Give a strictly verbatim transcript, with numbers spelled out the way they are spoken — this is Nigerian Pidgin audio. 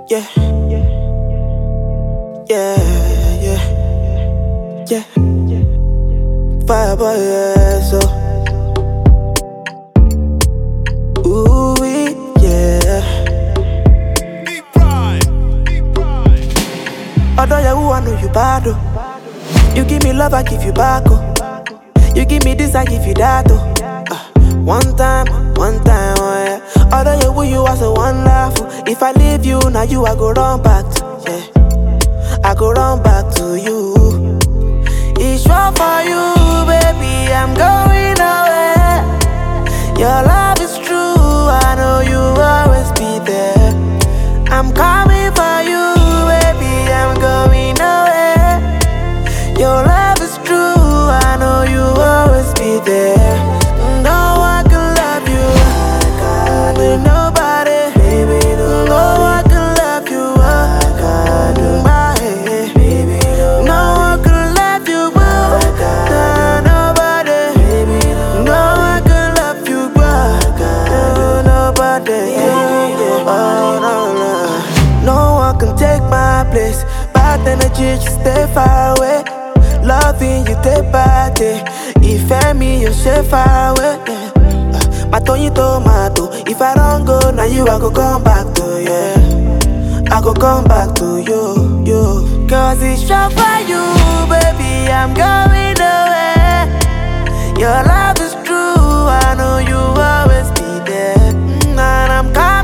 Yeah, yeah, yeah, yeah. Fireboy, yeah, so. Ooh, wee, yeah. Although you I know you bad, oh. You give me love, I give you back, oh. You give me this, I give you that, oh. Uh, one time, one time, oh yeah. Although you who you are so wonderful. If I leave you, now you I go run back to, yeah. I go run back to you. It's wrong for you, baby. I'm going away. Your love is true. I know you always be there. I'm coming for you, baby. I'm going away. Your love is true. I know you always be there. No one can love you like I do. Nobody, baby. No one can love you like I do. My baby, no one can love you like I do. Nobody, baby. No one can love you like I do. Nobody, yeah, yeah. Oh, no, no. No one can take my place. Bad energy, just stay far away. Loving you day by day. If I me, you stay far away. Yeah. Uh, my Tony tomato. If I don't go, now you I go come back to, yeah. I go come back to you, you. Cause it's short for you, baby. I'm going away. Your love is true. I know you always be there. Mm, and I'm coming.